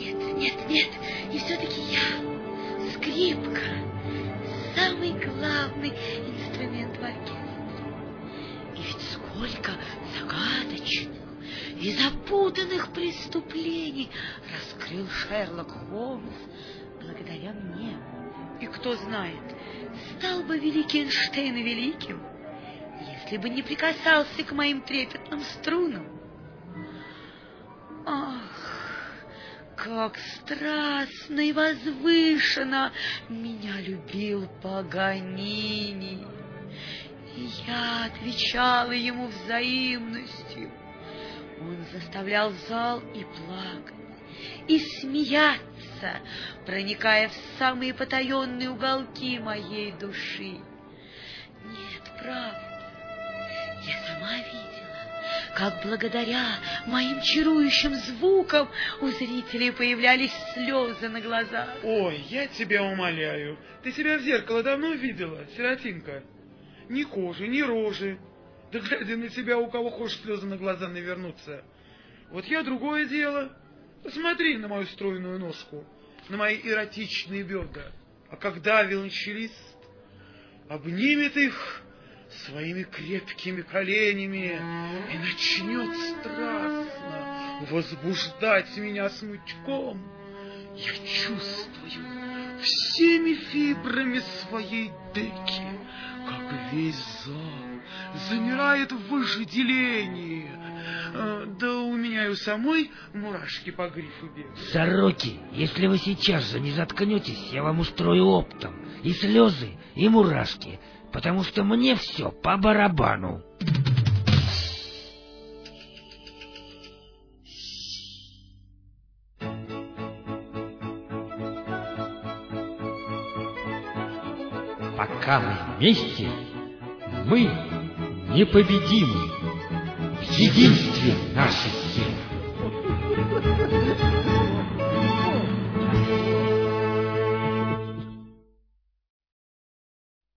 Нет, и все-таки я. Скрипка. Самый главный инструмент в оркестре. И ведь сколько загадочных и запутанных преступлений раскрыл Шерлок Холмс благодаря мне. И кто знает, стал бы великий Эйнштейн великим, если бы не прикасался к моим трепетным струнам. Ах, как страстно и возвышенно меня любил Паганини! И я отвечала ему взаимностью. Он заставлял зал и плакать, и смеяться, проникая в самые потаенные уголки моей души. Нет, правда, я сама видела, как благодаря моим чарующим звукам у зрителей появлялись слезы на глазах. Ой, я тебя умоляю, ты себя в зеркало давно видела, сиротинка? Ни кожи, ни рожи. Да глядя на тебя, у кого хочешь слезы на глаза навернуться. Вот я другое дело. Посмотри на мою стройную ножку, на мои эротичные бедра. А когда виолончелист обнимет их своими крепкими коленями и начнет страстно возбуждать меня смычком, я чувствую всеми фибрами своей деки, как весь зал замирает в вожделении. Да у меня и у самой мурашки по грифу бегают. Сороки, если вы сейчас же не заткнетесь, я вам устрою оптом и слезы, и мурашки, потому что мне все по барабану. Пока мы вместе, мы непобедимы в единстве нашей силы.